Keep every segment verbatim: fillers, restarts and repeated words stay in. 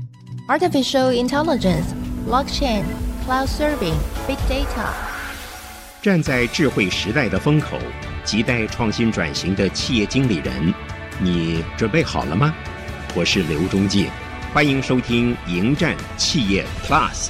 Artificial Intelligence, Blockchain, Cloud Serving, Big Data。 站在智慧时代的风口，亟待创新转型的企业经理人，你准备好了吗？我是刘忠介，欢迎收听迎战企业 Plus。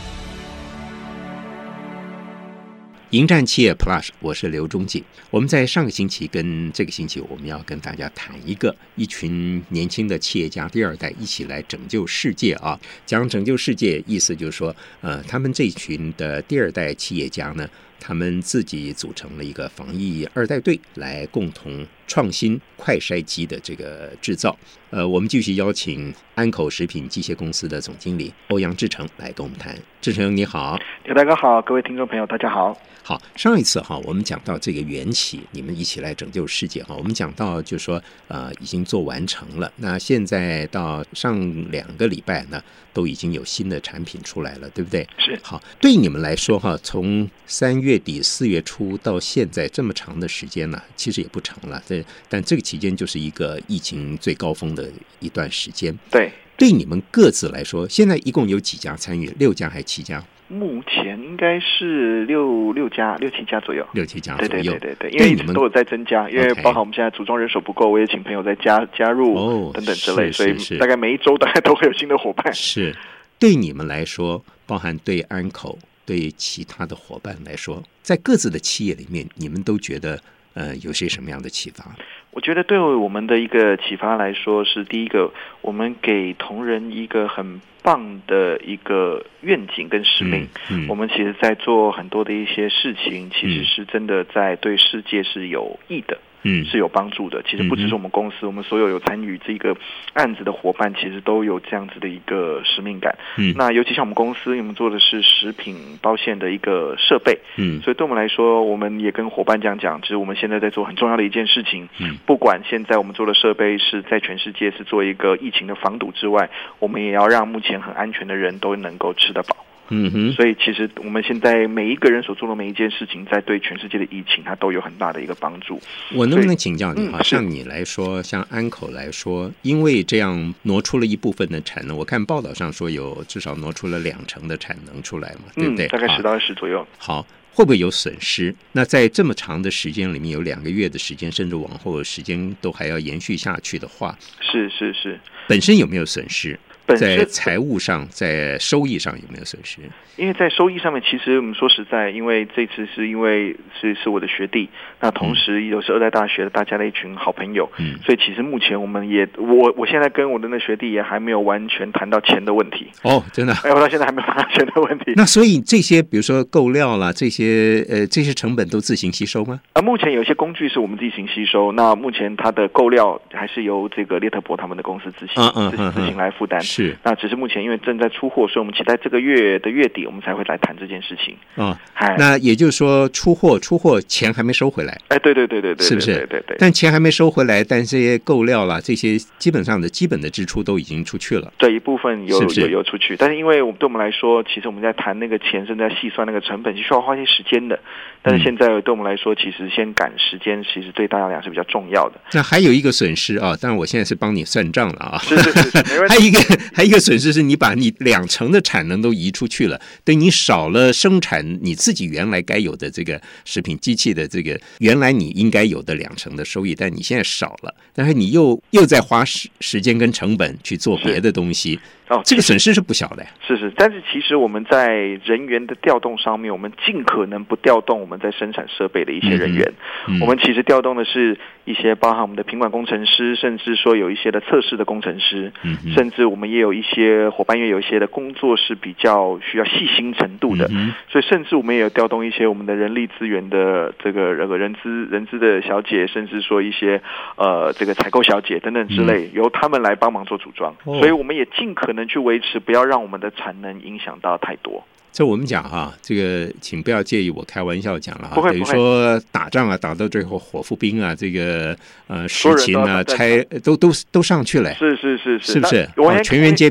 迎战企业 Plus， 我是刘忠介。我们在上个星期跟这个星期，我们要跟大家谈一个一群年轻的企业家第二代一起来拯救世界啊。讲拯救世界，意思就是说，呃，他们这群的第二代企业家呢，他们自己组成了一个防疫二代队，来共同创新快筛机的这个制造。呃，我们继续邀请安口食品机械公司的总经理欧阳志成来跟我们谈。志成你好。 刘大哥好，各位听众朋友大家好。 好，上一次哈，我们讲到这个缘起，你们一起来拯救世界哈。我们讲到就是说，呃，已经做完成了。那现在到上两个礼拜呢，都已经有新的产品出来了，对不对？ 是。 好，对你们来说哈，从三月底四月初到现在这么长的时间呢，其实也不长了。这但这个期间就是一个疫情最高峰的一段时间。 对。 对你们各自来说，现在一共有几家参与？六家还是七家？ 目前应该是六六家、六七家左右， 六七家左右。 对对对对对，因为一直都有在增加，因为包含我们现在组装人手不够，我也请朋友在加加入、哦、等等之类，所以大概每一周大概都会有新的伙伴。 是，对你们来说，包含对安口、对其他的伙伴来说，在各自的企业里面，你们都觉得呃有些什么样的启发？ 我觉得对我们的一个启发来说，是第一个，我们给同仁一个很棒的一个愿景跟使命。嗯嗯、我们其实在做很多的一些事情，其实是真的在对世界是有益的。嗯，是有帮助的。其实不只是我们公司，嗯、我们所有有参与这个案子的伙伴，其实都有这样子的一个使命感。嗯，那尤其像我们公司，我们做的是食品包馅的一个设备。嗯，所以对我们来说，我们也跟伙伴这样讲，就是我们现在在做很重要的一件事情。嗯，不管现在我们做的设备是在全世界是做一个疫情的防堵之外，我们也要让目前很安全的人都能够吃得饱。嗯哼，所以其实我们现在每一个人所做的每一件事情，在对全世界的疫情，它都有很大的一个帮助。 我能不能请教你啊？嗯、像你来说，像安口来说，因为这样挪出了一部分的产能，我看报道上说有至少挪出了两成的产能出来嘛，对不对？ 嗯、大概十到二十左右。 好，会不会有损失？那在这么长的时间里面，有两个月的时间，甚至往后的时间都还要延续下去的话， 是是是， 本身有没有损失？在财务上，在收益上有没有损失？ 因为在收益上面，其实我们说实在，因为这次是因为是是我的学弟，那同时又是二代大学的大家的一群好朋友，嗯，所以其实目前我们也，我我现在跟我的那学弟也还没有完全谈到钱的问题。 哦，真的？ 哎，我到现在还没有谈到钱的问题。 那所以这些，比如说购料啦，这些呃这些成本都自行吸收吗？ 啊，目前有一些工具是我们自行吸收，那目前它的购料还是由这个列特博他们的公司自行、嗯嗯、自行自行来负担。 是， 那只是目前因为正在出货，所以我们期待这个月的月底我们才会来谈这件事情。 哦，那也就是说出货出货钱还没收回来。 哎，对对对对对， 是不是？ 对对 对, 对。 但钱还没收回来，但这些购料啦，这些基本上的基本的支出都已经出去了。 对，一部分有是是有有出去，但是因为我们对我们来说，其实我们在谈那个钱，甚至在细算那个成本，是需要花一些时间的。但是现在对我们来说，其实先赶时间，其实对大家来讲是比较重要的。 那还有一个损失啊，当然我现在是帮你算账了啊。 是是是，没问题。 还有一个还有一个损失是你把你两成的产能都移出去了，对你少了生产你自己原来该有的这个食品机器的这个原来你应该有的两成的收益，但你现在少了，但是你又又在花时时间跟成本去做别的东西。哦，这个损失是不小的。 是是，但是其实我们在人员的调动上面，我们尽可能不调动我们在生产设备的一些人员。嗯嗯、我们其实调动的是一些包含我们的品管工程师，甚至说有一些的测试的工程师，嗯、甚至我们也有一些伙伴，也有一些的工作是比较需要细心程度的。嗯、所以甚至我们也有调动一些我们的人力资源的这个人资人资的小姐，甚至说一些呃这个采购小姐等等之类，嗯、由他们来帮忙做组装。哦、所以我们也尽可能去维持，不要让我们的产能影响到太多。 这我们讲哈，这个请不要介意我开玩笑讲了哈， 等于说打仗啊，打到最后伙夫兵啊，这个呃实勤啊，差都都都上去了， 是是是是， 是不是？哦、全员皆兵嘞。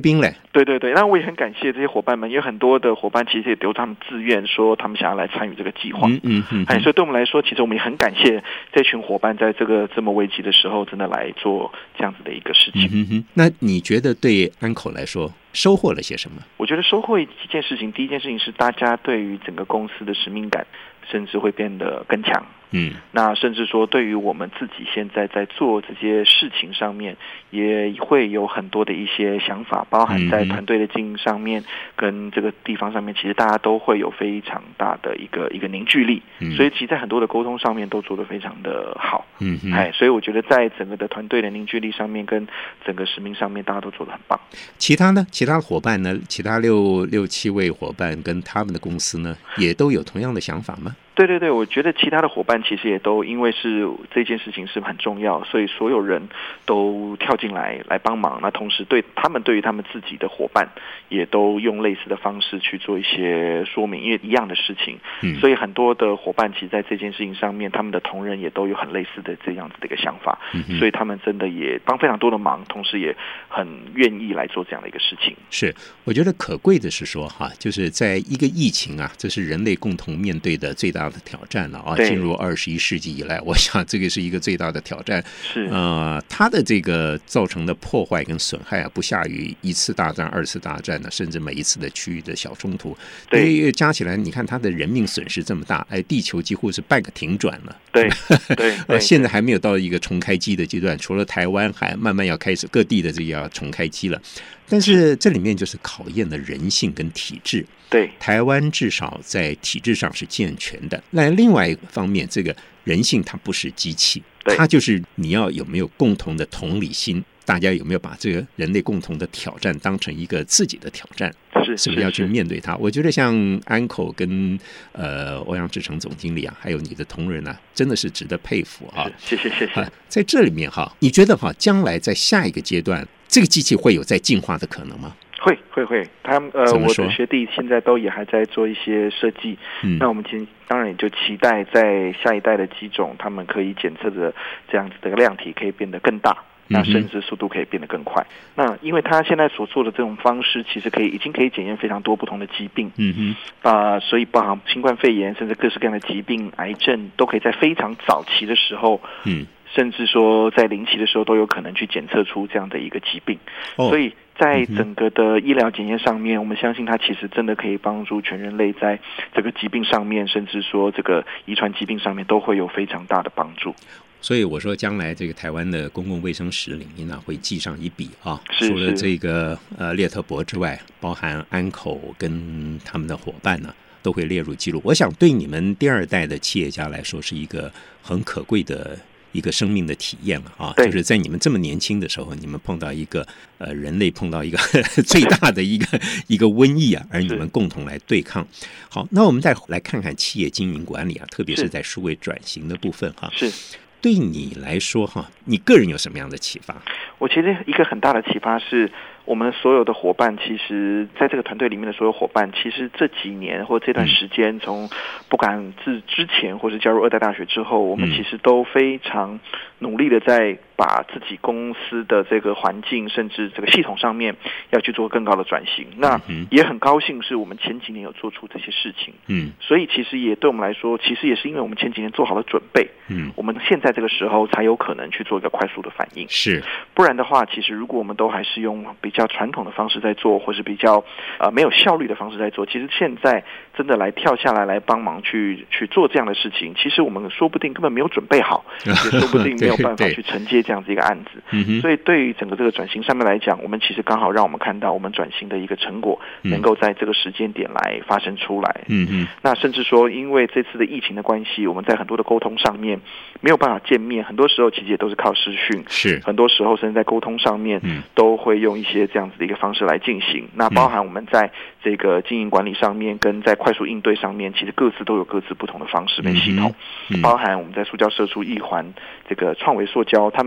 对对对，那我也很感谢这些伙伴们，因为很多的伙伴其实也都他们自愿说他们想要来参与这个计划。 嗯嗯嗯， 哎，所以对我们来说，其实我们也很感谢这群伙伴在这个这么危急的时候，真的来做这样子的一个事情。 嗯哼，那你觉得对安口来说收获了些什么？ 我觉得收获一件事情，第一件事情是大家对于整个公司的使命感，甚至会变得更强。 嗯， 那甚至说对于我们自己现在在做这些事情上面，也会有很多的一些想法，包含在团队的经营上面，跟这个地方上面，其实大家都会有非常大的一个一个凝聚力，嗯、所以其实在很多的沟通上面都做得非常的好。嗯，哎，所以我觉得在整个的团队的凝聚力上面，跟整个使命上面，大家都做得很棒。 其他呢？其他的伙伴呢？其他六六七位伙伴跟他们的公司呢，也都有同样的想法吗？ 对对对，我觉得其他的伙伴其实也都因为是这件事情是很重要，所以所有人都跳进来来帮忙。那同时对他们对于他们自己的伙伴也都用类似的方式去做一些说明，因为一样的事情，嗯、所以很多的伙伴其实在这件事情上面，他们的同仁也都有很类似的这样子的一个想法，嗯、所以他们真的也帮非常多的忙，同时也很愿意来做这样的一个事情。 是，我觉得可贵的是说哈，就是在一个疫情啊，这是人类共同面对的最大的挑战了啊！进入二十一世纪以来，我想这个是一个最大的挑战。 是呃，它的这个造成的破坏跟损害啊，不下于一次大战、二次大战呢，甚至每一次的区域的小冲突。 对， 因为加起来，你看它的人命损失这么大，哎，地球几乎是半个停转了。 对对， 呃，现在还没有到一个重开机的阶段，除了台湾还慢慢要开始，各地的这个要重开机了。但是这里面就是考验了人性跟体制。 对， 台湾至少在体制上是健全的。那另外一方面，这个人性它不是机器，它就是你要有没有共同的同理心，大家有没有把这个人类共同的挑战当成一个自己的挑战， 是是不是要去面对它？我觉得像安口跟呃欧阳志成总经理啊，还有你的同仁啊，真的是值得佩服啊！ 谢谢谢谢、 啊。在这里面哈，你觉得哈，将来在下一个阶段，这个机器会有在进化的可能吗？ 会会会，他呃，我的学弟现在都也还在做一些设计。嗯，那我们其实当然也就期待在下一代的机种，他们可以检测的这样子的量体可以变得更大，那甚至速度可以变得更快。嗯、那因为他现在所做的这种方式，其实可以已经可以检验非常多不同的疾病。嗯哼，啊、呃，所以包含新冠肺炎，甚至各式各样的疾病、癌症，都可以在非常早期的时候，嗯，甚至说在零期的时候都有可能去检测出这样的一个疾病。哦、所以在整个的医疗检验上面，我们相信它其实真的可以帮助全人类在这个疾病上面，甚至说这个遗传疾病上面都会有非常大的帮助。 所以我说，将来这个台湾的公共卫生史里面呢，会记上一笔啊。 是是除了这个呃列特伯之外，包含安口跟他们的伙伴呢，都会列入记录。我想对你们第二代的企业家来说，是一个很可贵的一个生命的体验了啊！就是在你们这么年轻的时候，你们碰到一个呃人类碰到一个呵呵最大的一个一个瘟疫啊，而你们共同来对抗。好，那我们再来看看企业经营管理啊，特别是在数位转型的部分哈。 是。 对你来说哈，你个人有什么样的启发？ 我其实一个很大的启发是，我们所有的伙伴，其实在这个团队里面的所有伙伴，其实这几年或这段时间，从不管自之前或是加入二代大学之后，我们其实都非常努力的在把自己公司的这个环境，甚至这个系统上面要去做更高的转型。那也很高兴是我们前几年有做出这些事情，嗯，所以其实也对我们来说，其实也是因为我们前几年做好了准备，嗯，我们现在这个时候才有可能去做一个快速的反应。 是， 不然的话，其实如果我们都还是用比较传统的方式在做，或是比较呃没有效率的方式在做，其实现在真的来跳下来来帮忙去去做这样的事情，其实我们说不定根本没有准备好，也说不定没有办法去承接这样子一个案子。嗯、所以对于整个这个转型上面来讲，我们其实刚好让我们看到我们转型的一个成果能够在这个时间点来发生出来。嗯嗯。那甚至说，因为这次的疫情的关系，我们在很多的沟通上面没有办法见面，很多时候其实也都是靠视讯。 是。 很多时候甚至在沟通上面，嗯，都会用一些这样子的一个方式来进行。那包含我们在这个经营管理上面，跟在快速应对上面，其实各自都有各自不同的方式跟系统。嗯、包含我们在塑胶射出一环这个创维塑胶，他们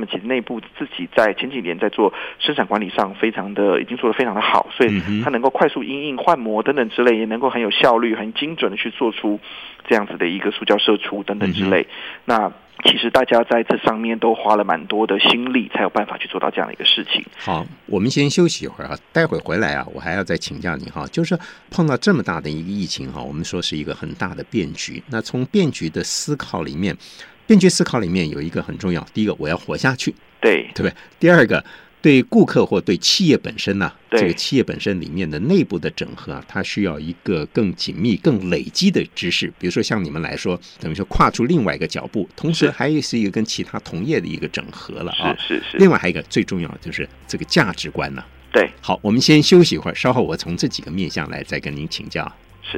们其实内部自己在前几年在做生产管理上非常的已经做得非常的好，所以它能够快速因应换模等等之类，也能够很有效率很精准的去做出这样子的一个塑胶射出等等之类、嗯、那其实大家在这上面都花了蛮多的心力，才有办法去做到这样的一个事情。 好，我们先休息一会儿啊，待会儿回来啊，我还要再请教你哈，就是碰到这么大的一个疫情哈，我们说是一个很大的变局。那从变局的思考里面，变局思考里面有一个很重要，第一个我要活下去， 对对不对？第二个，对顾客或对企业本身呢、啊，这个企业本身里面的内部的整合啊，它需要一个更紧密、更累积的知识。比如说像你们来说，等于说跨出另外一个脚步，同时还是一个跟其他同业的一个整合了啊。 是是是。 另外还有一个最重要的就是这个价值观呢、啊。 对。 好，我们先休息一会儿，稍后我从这几个面向来再跟您请教。 是。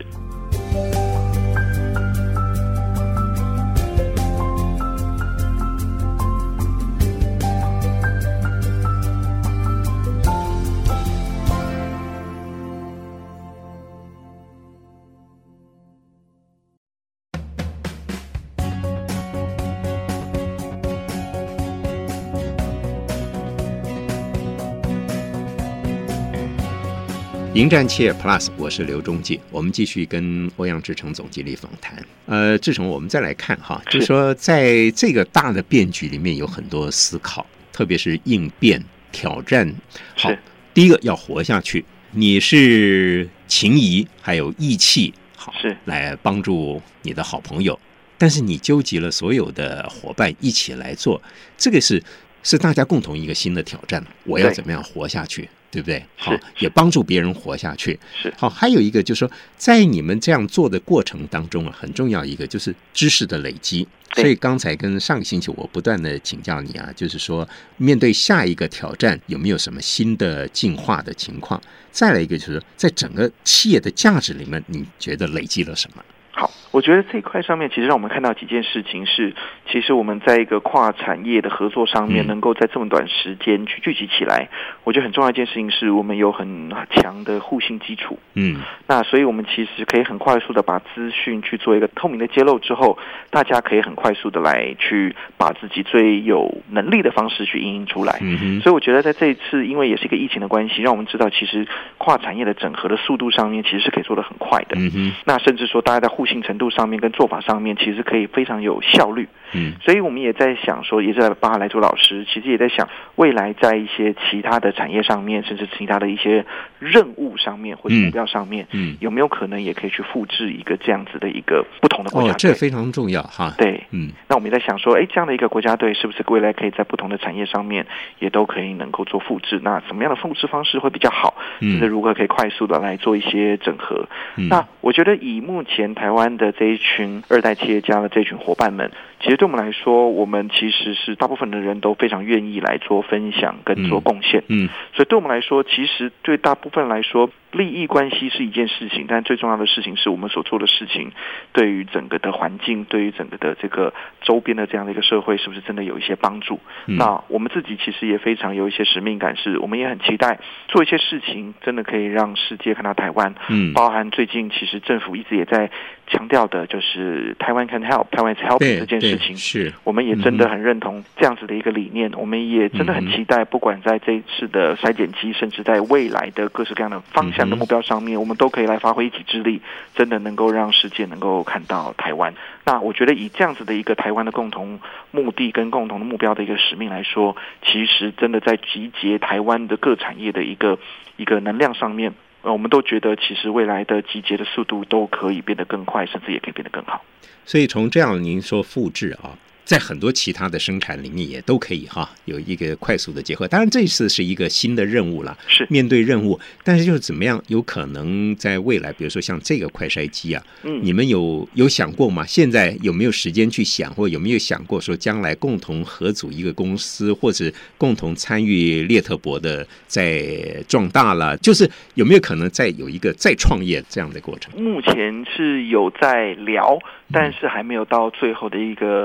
迎战企业 Plus， 我是刘忠进，我们继续跟欧阳志成总经理访谈。呃，志成，我们再来看哈，就是说在这个大的变局里面有很多思考，特别是应变挑战。好，第一个要活下去，你是情谊还有义气，好， 是来帮助你的好朋友，但是你纠集了所有的伙伴一起来做，这个是是大家共同一个新的挑战。我要怎么样活下去？对不对？好，也帮助别人活下去。 是好，还有一个就是说，在你们这样做的过程当中啊，很重要一个就是知识的累积。所以刚才跟上个星期我不断的请教你啊，就是说面对下一个挑战有没有什么新的进化的情况？再来一个就是在整个企业的价值里面，你觉得累积了什么？ 好，我觉得这一块上面其实让我们看到几件事情是，其实我们在一个跨产业的合作上面能够在这么短时间去聚集起来，我觉得很重要一件事情是我们有很强的互信基础。嗯，那所以我们其实可以很快速的把资讯去做一个透明的揭露之后，大家可以很快速的来去把自己最有能力的方式去因应出来。嗯，所以我觉得在这一次因为也是一个疫情的关系，让我们知道其实跨产业的整合的速度上面其实是可以做得很快的。嗯，那甚至说大家在互信程度上面跟做法上面其实可以非常有效率。嗯，所以我们也在想说，也在巴哈莱祖老师其实也在想，未来在一些其他的产业上面，甚至其他的一些任务上面或者目标上面，嗯，有没有可能也可以去复制一个这样子的一个不同的国家队？ 哦，这非常重要哈。 对，嗯，那我们也在想说，哎，这样的一个国家队是不是未来可以在不同的产业上面也都可以能够做复制？那什么样的复制方式会比较好？甚至如何可以快速的来做一些整合？嗯，那我觉得以目前台湾的这一群二代企业家的这群伙伴们，其实对我们来说，我们其实是大部分的人都非常愿意来做分享跟做贡献。嗯，所以对我们来说，其实对大部分来说，利益关系是一件事情，但最重要的事情是我们所做的事情对于整个的环境，对于整个的这个周边的这样的一个社会，是不是真的有一些帮助？嗯，那我们自己其实也非常有一些使命感，是我们也很期待做一些事情，真的可以让世界看到台湾。嗯，包含最近其实政府一直也在强调的就是台湾 can help， 台湾 is helping 这件事情，是我们也真的很认同这样子的一个理念。嗯，我们也真的很期待，不管在这一次的筛检机，甚至在未来的各式各样的方向的目标上面，我们都可以来发挥一己之力，真的能够让世界能够看到台湾。那我觉得以这样子的一个台湾的共同目的跟共同的目标的一个使命来说，其实真的在集结台湾的各产业的一个一个能量上面，我们都觉得其实未来的集结的速度都可以变得更快，甚至也可以变得更好。 所以从这样您说复制啊，在很多其他的生产领域也都可以哈有一个快速的结合。当然这一次是一个新的任务啦， 是面对任务，但是就是怎么样有可能在未来，比如说像这个快筛机啊，嗯，你们有有想过吗？现在有没有时间去想，或有没有想过说将来共同合组一个公司，或者共同参与猎特博的在壮大了，就是有没有可能再有一个再创业这样的过程？ 目前是有在聊，但是还没有到最后的一个阶段。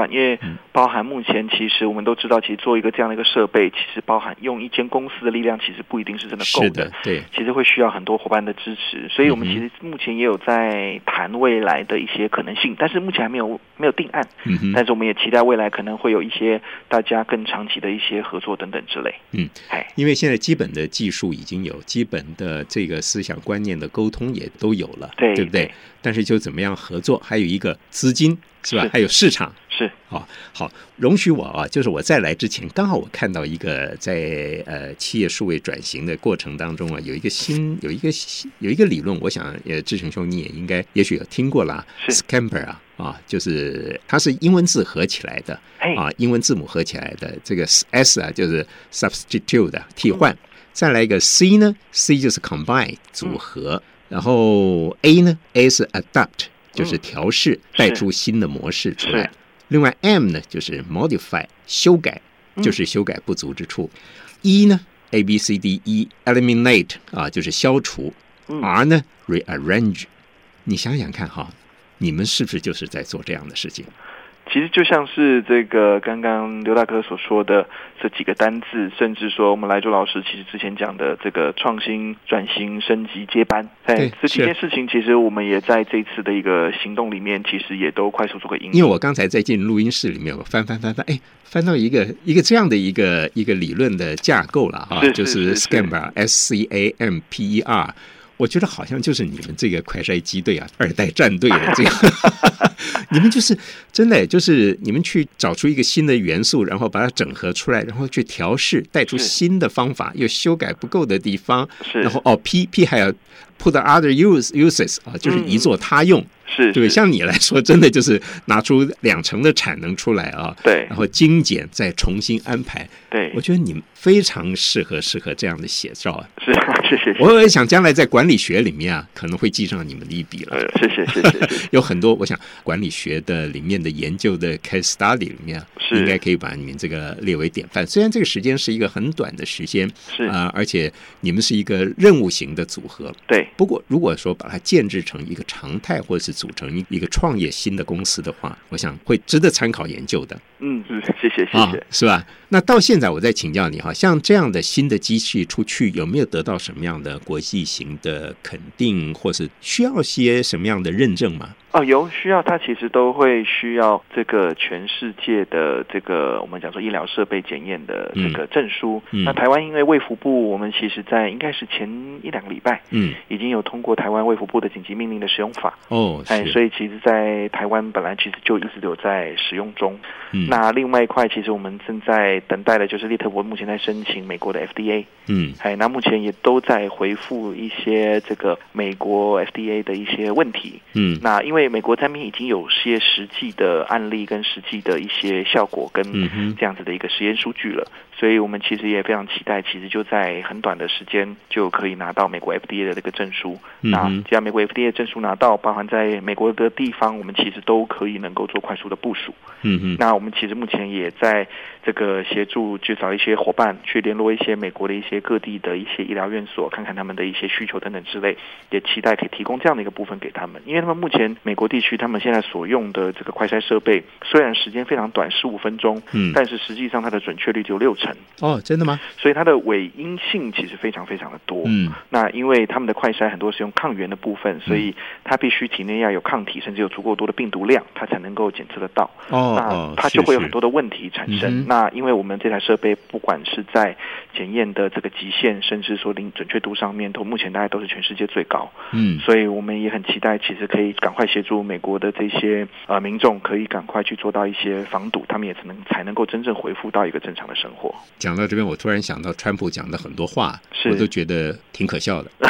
段，因为包含目前其实我们都知道，其实做一个这样的一个设备，其实包含用一间公司的力量，其实不一定是真的够的， 是的，对， 其实会需要很多伙伴的支持，所以我们其实目前也有在谈未来的一些可能性，但是目前还没有没有定案，嗯，但是我们也期待未来可能会有一些大家更长期的一些合作等等之类。 嗯，因为现在基本的技术已经有，基本的这个思想观念的沟通也都有了， 对， 对不对？但是就怎么样合作，还有一个资金是吧？是，还有市场是。 好，好，容许我啊，就是我在来之前，刚好我看到一个在呃企业数位转型的过程当中啊，有一个新有一个有一个理论，我想呃志成兄你也应该也许有听过啦 ，Scamper 啊啊，就是它是英文字合起来的啊，英文字母合起来的，这个 S 啊就是 substitute 替换，嗯，再来一个 C 呢 ，C 就是 combine 组合。嗯，然后 A 呢 ，A 是 adapt， 就是调试，嗯，带出新的模式出来。另外 M 呢就是 modify， 修改，就是修改不足之处。嗯，E 呢 A B C D E eliminate 啊，就是消除。嗯，R 呢 rearrange。你想想看哈，你们是不是就是在做这样的事情？ 其实就像是这个刚刚刘大哥所说的这几个单字，甚至说我们来周老师其实之前讲的这个创新、转型、升级、接班，哎，这几件事情其实我们也在这次的一个行动里面，其实也都快速做个应用。 因为我刚才在进录音室里面，我翻翻翻翻，哎，翻到一个一个这样的一个一个理论的架构了哈，就是 Scamper S C A M P E R。我觉得好像就是你们这个快筛机队啊，二代战队的这个，你们就是真的，就是你们去找出一个新的元素，然后把它整合出来，然后去调试，带出新的方法，又修改不够的地方，然后哦 P P 还有 put other use uses 啊，就是一作他用。嗯，是，对，像你来说，真的就是拿出两成的产能出来啊， 对， 然后精简再重新安排， 对， 我觉得你们非常适合适合这样的写照啊， 是，谢谢。 我也想将来在管理学里面啊，可能会记上你们的一笔了， 谢谢谢谢。 有很多，我想管理学的里面的研究的 case study 里面，应该可以把你们这个列为典范。虽然这个时间是一个很短的时间， 是啊、呃，而且你们是一个任务型的组合， 对。 不过如果说把它建制成一个常态，或者是组成一个创业新的公司的话，我想会值得参考研究的。 嗯，谢谢谢谢、啊， 是吧？那到现在我再请教你哈，像这样的新的机器出去，有没有得到什么样的国际型的肯定，或是需要些什么样的认证吗？ 哦，有需要，它其实都会需要这个全世界的这个我们讲说医疗设备检验的这个证书。嗯、那台湾因为卫福部，我们其实在应该是前一两个礼拜，嗯，已经有通过台湾卫福部的紧急命令的使用法。 哦， 哎，所以其实，在台湾本来其实就一直有在使用中。嗯，那另外一块，其实我们正在等待的就是利特博目前在申请美国的 F D A。嗯，哎，那目前也都在回复一些这个美国 F D A 的一些问题。嗯，那因为美国这边已经有些实际的案例跟实际的一些效果跟这样子的一个实验数据了，所以我们其实也非常期待，其实就在很短的时间就可以拿到美国 F D A 的这个证书。嗯、那只要美国 F D A 的证书拿到，包含在美国的地方，我们其实都可以能够做快速的部署。嗯嗯，那我们其实目前也在这个协助去找一些伙伴，去联络一些美国的一些各地的一些医疗院所，看看他们的一些需求等等之类，也期待可以提供这样的一个部分给他们，因为他们目前美国地区他们现在所用的这个快筛设备，虽然时间非常短，十五分钟，嗯，但是实际上它的准确率只有六成。 哦，真的吗？ 所以它的伪阴性其实非常非常的多。嗯，那因为他们的快筛很多是用抗原的部分，所以它必须体内要有抗体，甚至有足够多的病毒量，它才能够检测得到。哦，那它就会有很多的问题产生。是是，那因为我们这台设备不管是在检验的这个极限，甚至说零准确度上面，都目前大概都是全世界最高。嗯，所以我们也很期待，其实可以赶快协助美国的这些呃民众，可以赶快去做到一些防堵，他们也才能才能够真正恢复到一个正常的生活。 讲到这边，我突然想到川普讲的很多话，我都觉得挺可笑的。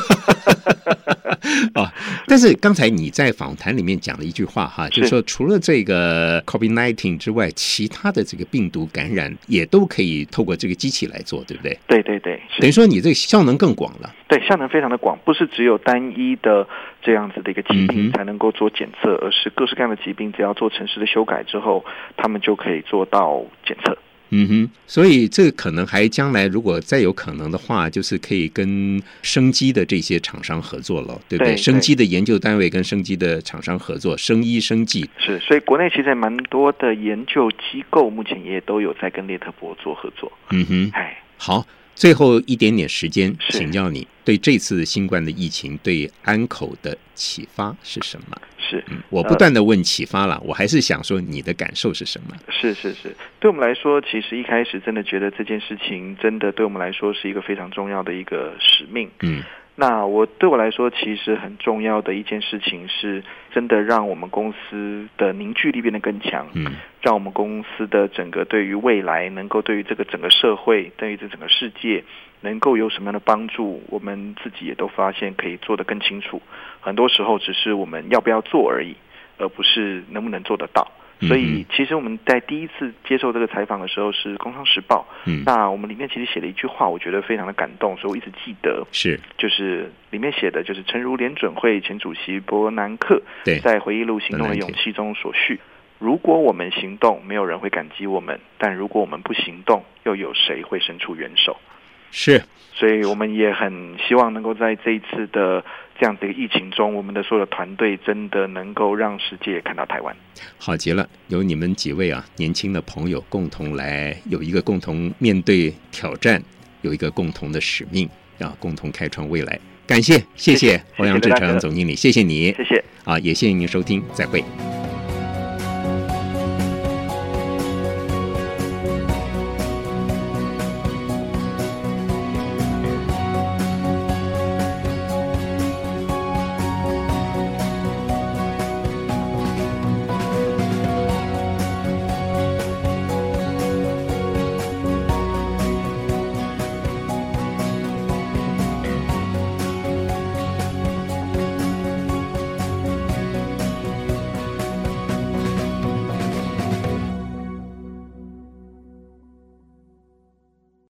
哦，但是刚才你在访谈里面讲了一句话哈，就是说除了这个 COVID 十九 之外，其他的这个病毒感染也都可以透过这个机器来做，对不对？ 对对对， 等于说你这个效能更广了。 对，效能非常的广，不是只有单一的这样子的一个疾病才能够做检测，嗯、而是各式各样的疾病，只要做程式的修改之后，他们就可以做到检测。 嗯哼，所以这可能还将来如果再有可能的话，就是可以跟生机的这些厂商合作了，对不对？ 对生机的研究单位跟生机的厂商合作，生医生技是，所以国内其实蛮多的研究机构目前也都有在跟列特博做合作。 嗯哼， 哎， 好。最后一点点时间，请教你对这次新冠的疫情对安口的启发是什么？ 是、 嗯，我不断的问启发了、呃，我还是想说你的感受是什么？ 是是是，对我们来说，其实一开始真的觉得这件事情真的对我们来说是一个非常重要的一个使命。 嗯。 那我对我来说，其实很重要的一件事情是，真的让我们公司的凝聚力变得更强，嗯，让我们公司的整个对于未来，能够对于这个整个社会，对于这整个世界，能够有什么样的帮助，我们自己也都发现可以做得更清楚。很多时候只是我们要不要做而已，而不是能不能做得到。所以其实我们在第一次接受这个采访的时候是《工商时报》，嗯，那我们里面其实写了一句话，我觉得非常的感动，所以我一直记得， 是就是里面写的就是诚如联准会前主席伯南克在回忆录《行动的勇气》中所叙：如果我们行动，没有人会感激我们；但如果我们不行动，又有谁会伸出援手？ 是， 所以我们也很希望能够在这一次的这样的一个疫情中，我们的所有的团队真的能够让世界看到台湾。 好极了，有你们几位啊年轻的朋友共同来，有一个共同面对挑战，有一个共同的使命，要共同开创未来。感谢，谢谢欧阳志成总经理，谢谢你， 谢谢啊， 也谢谢您收听，再会。